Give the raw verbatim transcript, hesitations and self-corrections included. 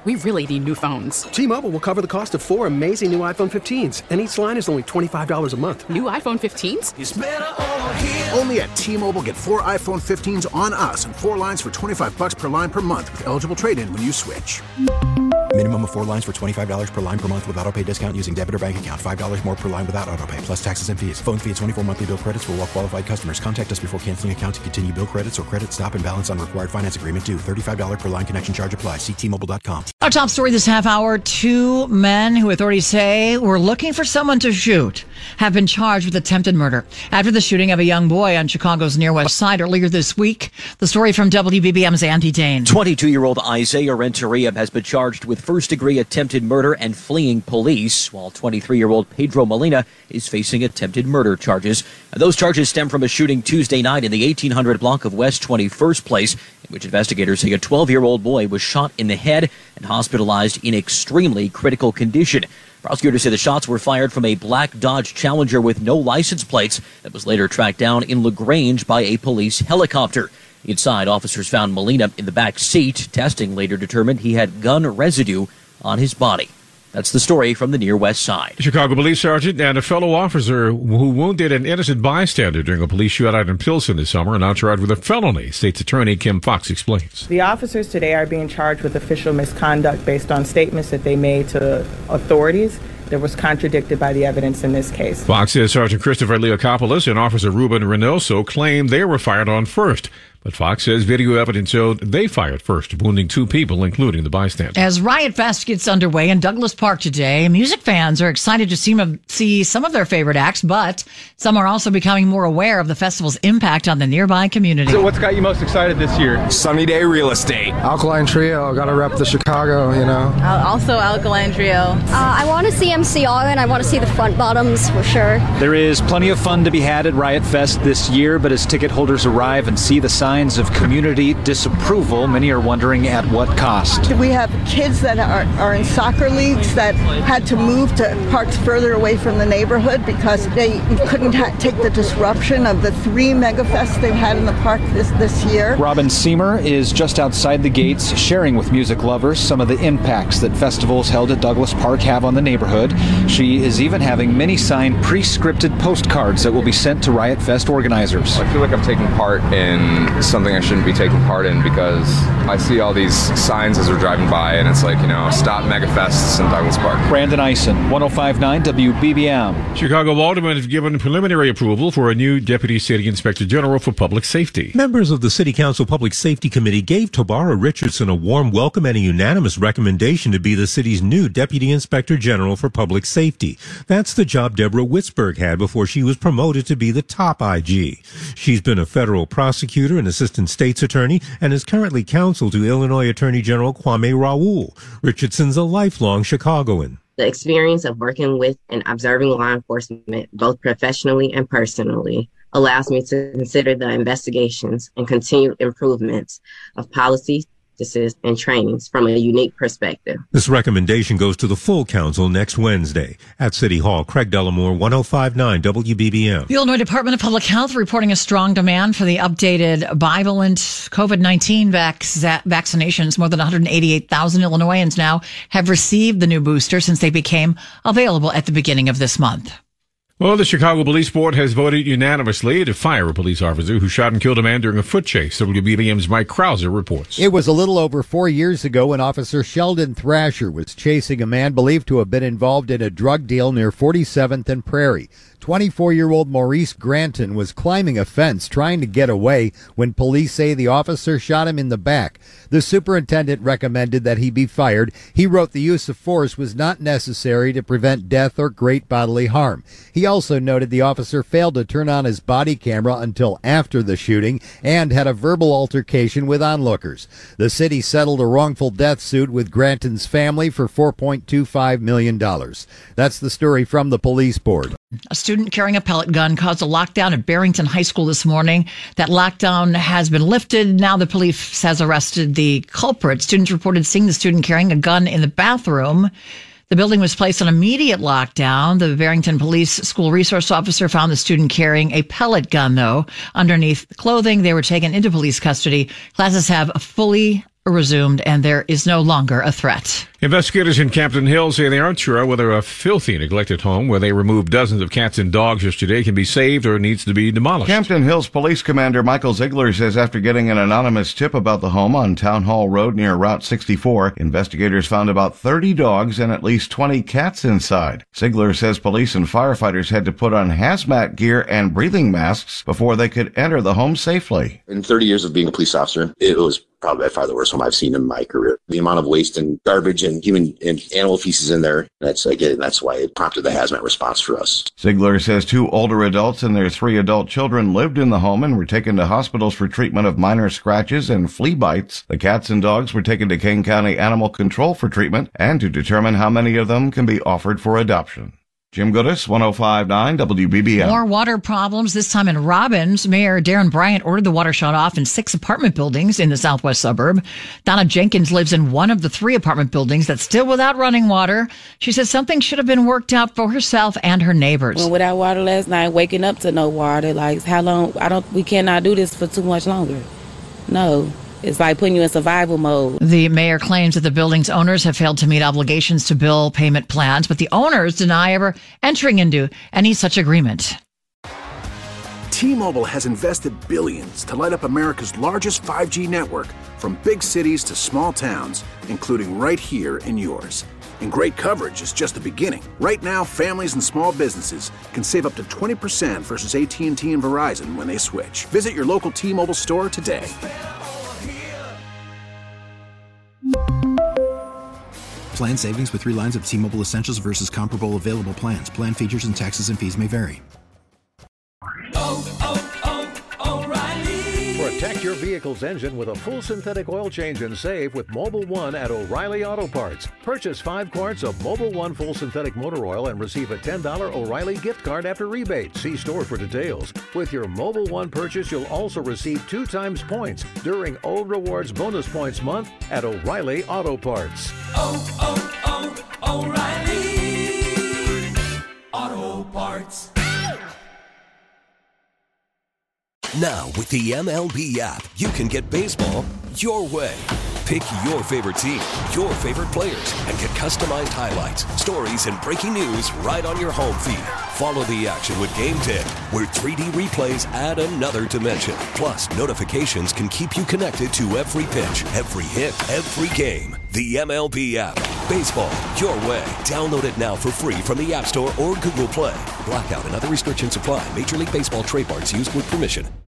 We really need new phones. T-Mobile will cover the cost of four amazing new iPhone fifteens, and each line is only twenty-five dollars a month. New iPhone fifteens? It's better over here. Only at T-Mobile, get four iPhone fifteens on us and four lines for twenty-five dollars per line per month with eligible trade-in when you switch. Minimum of four lines for twenty-five dollars per line per month with autopay discount using debit or bank account. five dollars more per line without autopay, plus taxes and fees. Phone fee at twenty-four monthly bill credits for well-qualified customers. Contact us before canceling account to continue bill credits or credit stop and balance on required finance agreement due. thirty-five dollars per line connection charge applies. See T Mobile dot com. Our top story this half hour, two men who authorities say were looking for someone to shoot have been charged with attempted murder after the shooting of a young boy on Chicago's Near West Side earlier this week. The story from W B B M's Andy Dane. twenty-two-year-old Isaiah Renteria has been charged with first-degree attempted murder and fleeing police, while twenty-three-year-old Pedro Molina is facing attempted murder charges. Those charges stem from a shooting Tuesday night in the eighteen hundred block of West twenty-first Place, in which investigators say a twelve-year-old boy was shot in the head and hospitalized in extremely critical condition. Prosecutors say the shots were fired from a black Dodge Challenger with no license plates that was later tracked down in LaGrange by a police helicopter. Inside, officers found Molina in the back seat. Testing later determined he had gun residue on his body. That's the story from the Near West Side. Chicago police sergeant and a fellow officer who wounded an innocent bystander during a police shootout in Pilsen this summer are now charged with a felony. State's attorney Kim Fox explains. The officers today are being charged with official misconduct based on statements that they made to authorities that was contradicted by the evidence in this case. Fox says Sergeant Christopher Leokopoulos and Officer Ruben Reynoso claimed they were fired on first. But Fox says video evidence showed they fired first, wounding two people, including the bystander. As Riot Fest gets underway in Douglas Park today, music fans are excited to see, see some of their favorite acts, but some are also becoming more aware of the festival's impact on the nearby community. So what's got you most excited this year? Sunny Day Real Estate. Alkaline Trio, gotta rep the Chicago, you know. Uh, also Alkaline Trio. Uh, I want to see M C R and I want to see the Front Bottoms for sure. There is plenty of fun to be had at Riot Fest this year, but as ticket holders arrive and see the signs of community disapproval, many are wondering at what cost. We have kids that are, are in soccer leagues that had to move to parks further away from the neighborhood because they couldn't ha- take the disruption of the three megafests they've had in the park this, this year. Robin Seamer is just outside the gates sharing with music lovers some of the impacts that festivals held at Douglas Park have on the neighborhood. She is even having many signed pre-scripted postcards that will be sent to Riot Fest organizers. I feel like I'm taking part in something I shouldn't be taking part in because I see all these signs as we're driving by and it's like, you know, stop megafests in Douglas Park. Brandon Eisen, one oh five point nine W B B M. Chicago Aldermen have given preliminary approval for a new Deputy City Inspector General for Public Safety. Members of the City Council Public Safety Committee gave Tabara Richardson a warm welcome and a unanimous recommendation to be the city's new Deputy Inspector General for Public Safety. That's the job Deborah Witzberg had before she was promoted to be the top I G. She's been a federal prosecutor and assistant state's attorney and is currently counsel to Illinois Attorney General Kwame Raoul. Richardson's a lifelong Chicagoan. The experience of working with and observing law enforcement, both professionally and personally, allows me to consider the investigations and continued improvements of policies and trainings from a unique perspective. This recommendation goes to the full council next Wednesday. At City Hall, Craig Dellamore, one oh five point nine W B B M. The Illinois Department of Public Health reporting a strong demand for the updated bivalent COVID nineteen vac- vaccinations. More than one hundred eighty-eight thousand Illinoisans now have received the new booster since they became available at the beginning of this month. Well, the Chicago Police Board has voted unanimously to fire a police officer who shot and killed a man during a foot chase. W B B M's Mike Krauser reports. It was a little over four years ago when Officer Sheldon Thrasher was chasing a man believed to have been involved in a drug deal near forty-seventh and Prairie. twenty-four-year-old Maurice Granton was climbing a fence trying to get away when police say the officer shot him in the back. The superintendent recommended that he be fired. He wrote the use of force was not necessary to prevent death or great bodily harm. He also noted the officer failed to turn on his body camera until after the shooting and had a verbal altercation with onlookers. The city settled a wrongful death suit with Granton's family for four point two five million dollars. That's the story from the police board. A student carrying a pellet gun caused a lockdown at Barrington High School this morning. That lockdown has been lifted. Now the police has arrested the culprit. Students reported seeing the student carrying a gun in the bathroom. The building was placed on immediate lockdown. The Barrington Police School Resource Officer found the student carrying a pellet gun, though, underneath clothing. They were taken into police custody. Classes have fully resumed, and there is no longer a threat. Investigators in Campton Hill say they aren't sure whether a filthy, neglected home where they removed dozens of cats and dogs yesterday can be saved or needs to be demolished. Campton Hill's police commander Michael Ziegler says after getting an anonymous tip about the home on Town Hall Road near Route sixty-four, investigators found about thirty dogs and at least twenty cats inside. Ziegler says police and firefighters had to put on hazmat gear and breathing masks before they could enter the home safely. In thirty years of being a police officer, it was probably by far the worst home I've seen in my career. The amount of waste and garbage and human and animal feces in there, that's again, that's why it prompted the hazmat response for us. Ziegler says two older adults and their three adult children lived in the home and were taken to hospitals for treatment of minor scratches and flea bites. The cats and dogs were taken to Kane County Animal Control for treatment and to determine how many of them can be offered for adoption. Jim Goodis, one oh five point nine W B B M. More water problems, this time in Robbins. Mayor Darren Bryant ordered the water shut off in six apartment buildings in the southwest suburb. Donna Jenkins lives in one of the three apartment buildings that's still without running water. She says something should have been worked out for herself and her neighbors. Well, without water last night, waking up to no water, like how long, I don't, we cannot do this for too much longer. No. It's like putting you in survival mode. The mayor claims that the building's owners have failed to meet obligations to bill payment plans, but the owners deny ever entering into any such agreement. T-Mobile has invested billions to light up America's largest five G network, from big cities to small towns, including right here in yours. And great coverage is just the beginning. Right now, families and small businesses can save up to twenty percent versus A T and T and Verizon when they switch. Visit your local T-Mobile store today. Plan savings with three lines of T-Mobile Essentials versus comparable available plans. Plan features and taxes and fees may vary. Oh, oh, oh, O'Reilly. Protect your vehicle's engine with a full synthetic oil change and save with Mobil one at O'Reilly Auto Parts. Purchase five quarts of Mobil one full synthetic motor oil and receive a ten dollars O'Reilly gift card after rebate. See store for details. With your Mobil one purchase, you'll also receive two times points during O Rewards Bonus Points Month at O'Reilly Auto Parts. Oh, oh, oh, O'Reilly Auto Parts. Now, with the M L B app, you can get baseball your way. Pick your favorite team, your favorite players, and get customized highlights, stories, and breaking news right on your home feed. Follow the action with Game ten, where three D replays add another dimension. Plus, notifications can keep you connected to every pitch, every hit, every game. The M L B app. Baseball your way. Download it now for free from the App Store or Google Play. Blackout and other restrictions apply. Major League Baseball trademarks used with permission.